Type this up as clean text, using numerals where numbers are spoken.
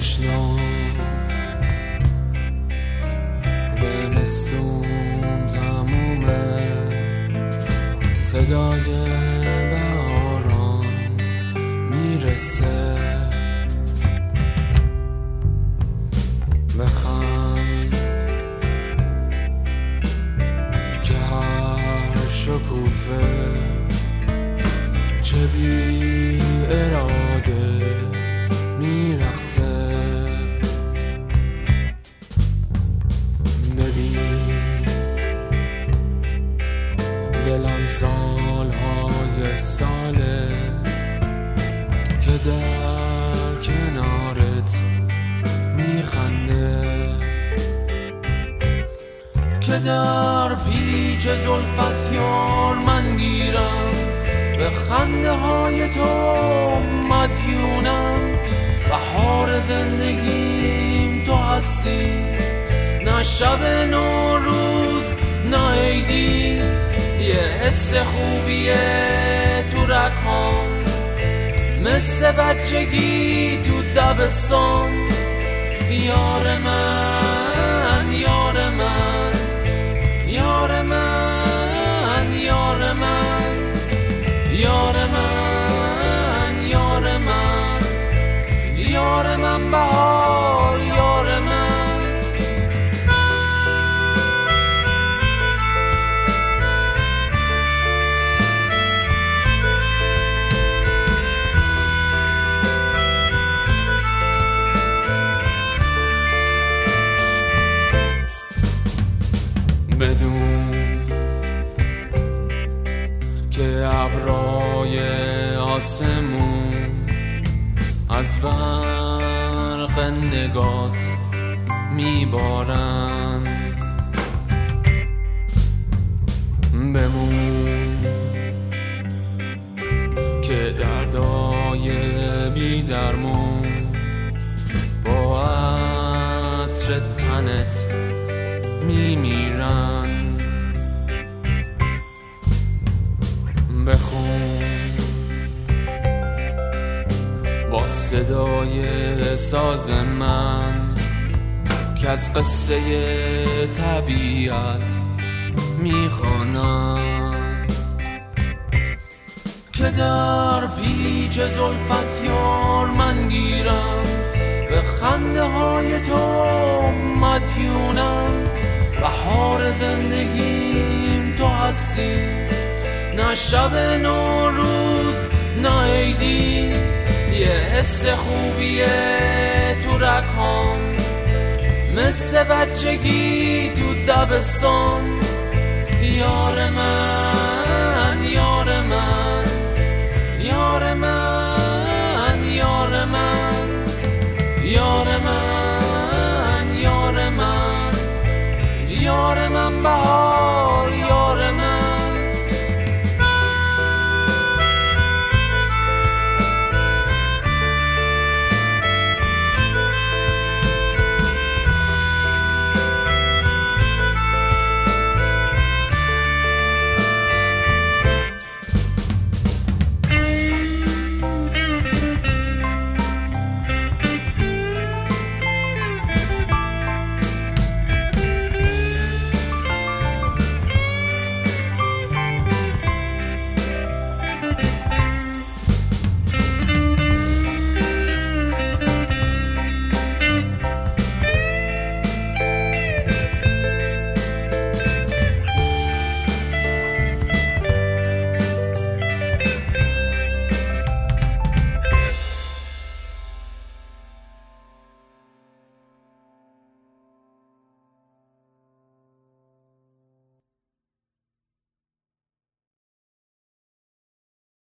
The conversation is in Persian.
تشنا زمستون تمومه، صدای بهاران میرسه. بخند که هر شکوفه چه بی اراده میرقصه. ببین دلم سالهای ساله که در کنارت میخنده، که در پیچ زلفت یار من گیرم، به خنده های تو مدیونم. بهار زندگیم تو هستی، نه شب نوروز نه عیدی. یه حس خوبیه تو رگام، مثل بچگی تو دبستان. یار من یار من یار من یار من یار من یار من یار من بهار یار من. بدون که ابرای آسمون از برق نگات میبارن، بمون که دردای بی درمون با عطر تنت میمیرن. بخون با صدای ساز من که از قصه طبیعت میخوانم، که در پیچ زلفت یار من گیرم، به خنده های تو مدیونم. بهار زندگیم تو هستی، نه شب نوروز نه عیدی. یه حس خوبیه تو رگام، مثل بچگی تو دبستان. یار من یار من یار من یار من یار من یار من یار من بهار